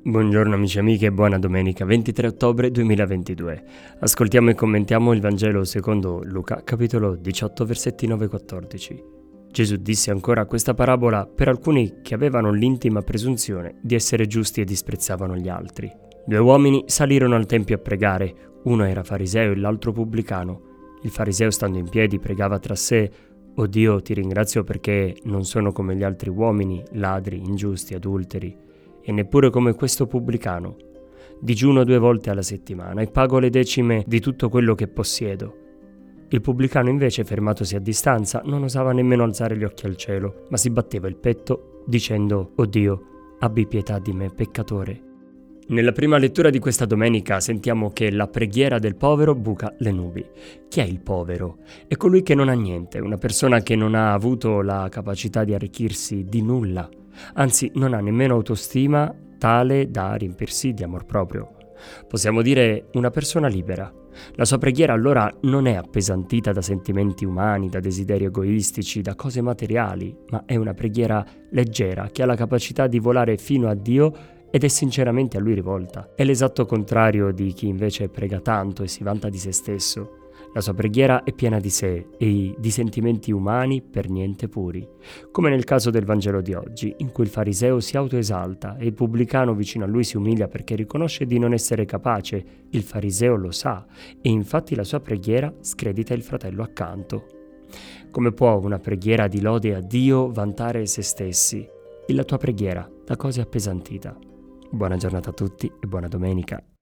Buongiorno amici e amiche e buona domenica 23 ottobre 2022. Ascoltiamo e commentiamo il Vangelo secondo Luca, capitolo 18, versetti 9-14. Gesù disse ancora questa parabola per alcuni che avevano l'intima presunzione di essere giusti e disprezzavano gli altri. 2 uomini salirono al tempio a pregare, uno era fariseo e l'altro pubblicano. Il fariseo stando in piedi pregava tra sé: «O Dio, ti ringrazio perché non sono come gli altri uomini, ladri, ingiusti, adulteri, e neppure come questo pubblicano. Digiuno 2 volte alla settimana e pago le decime di tutto quello che possiedo». Il pubblicano invece, fermatosi a distanza, non osava nemmeno alzare gli occhi al cielo, ma si batteva il petto dicendo: «O Dio, abbi pietà di me, peccatore». Nella prima lettura di questa domenica sentiamo che la preghiera del povero buca le nubi. Chi è il povero? È colui che non ha niente, una persona che non ha avuto la capacità di arricchirsi di nulla. Anzi, non ha nemmeno autostima tale da riempirsi di amor proprio. Possiamo dire una persona libera. La sua preghiera allora non è appesantita da sentimenti umani, da desideri egoistici, da cose materiali, ma è una preghiera leggera che ha la capacità di volare fino a Dio ed è sinceramente a Lui rivolta. È l'esatto contrario di chi invece prega tanto e si vanta di se stesso. La sua preghiera è piena di sé e di sentimenti umani per niente puri, come nel caso del Vangelo di oggi, in cui il fariseo si autoesalta e il pubblicano vicino a lui si umilia perché riconosce di non essere capace. Il fariseo lo sa e infatti la sua preghiera scredita il fratello accanto. Come può una preghiera di lode a Dio vantare se stessi? E la tua preghiera da cosa è appesantita? Buona giornata a tutti e buona domenica.